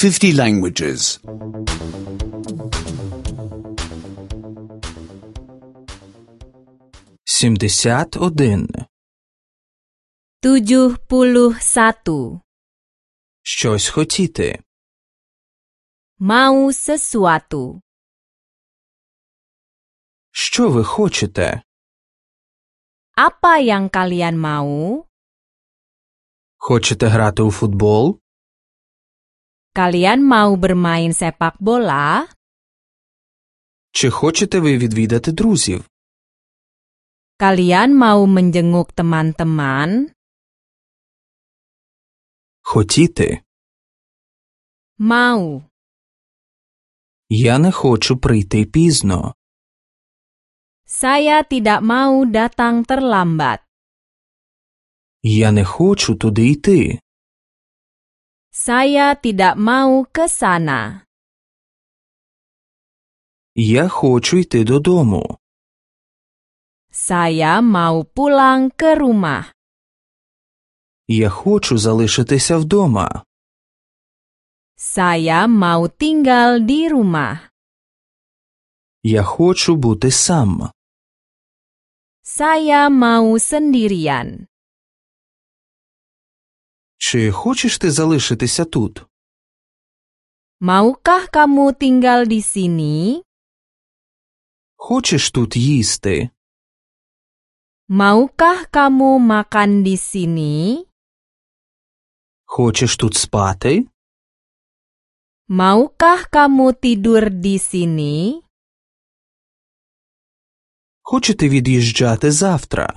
50 languages. 71. 71. Щось хотіти. Mau sesuatu. Що ви хочете? Apa yang kalian mau? Хочете грати у футбол? Kalian mau bermain sepak bola? Чи хочете ви відвідати друзів? Kalian mau menjenguk teman-teman? Хотіти. Mau. Я не хочу прийти пізно. Saya tidak mau datang terlambat. Я не хочу туди йти. Saya tidak mau ke sana. Я хочу йти додому. Saya mau pulang ke rumah. Я хочу залишитися вдома. Saya mau tinggal di rumah. Я хочу бути сам. Saya mau sendirian. Чи хочеш ти залишитися тут? Maukah kamu tinggal di sini? Хочеш тут їсти? Maukah kamu makan di sini? Хочеш тут спати? Maukah kamu tidur di sini? Хочете від'їжджати завтра?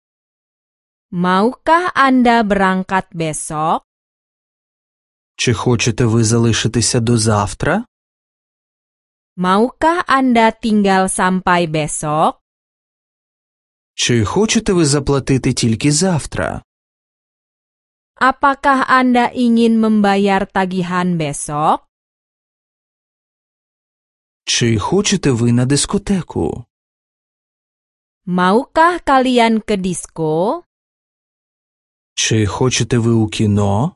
Maukah Anda berangkat besok? Чи хочете ви залишитися до завтра? Maukah Anda tinggal sampai besok? Чи хочете ви заплатити тільки завтра? Apakah Anda ingin membayar tagihan besok? Чи хочете ви на дискотеку? Maukah kalian ke disko? Чи хочете ви у кіно?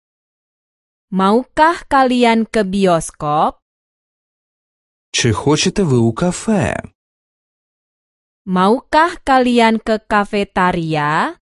Maukah kalian ke bioskop? Чи хочете ви у кафе? Maukah kalian ke kafetaria?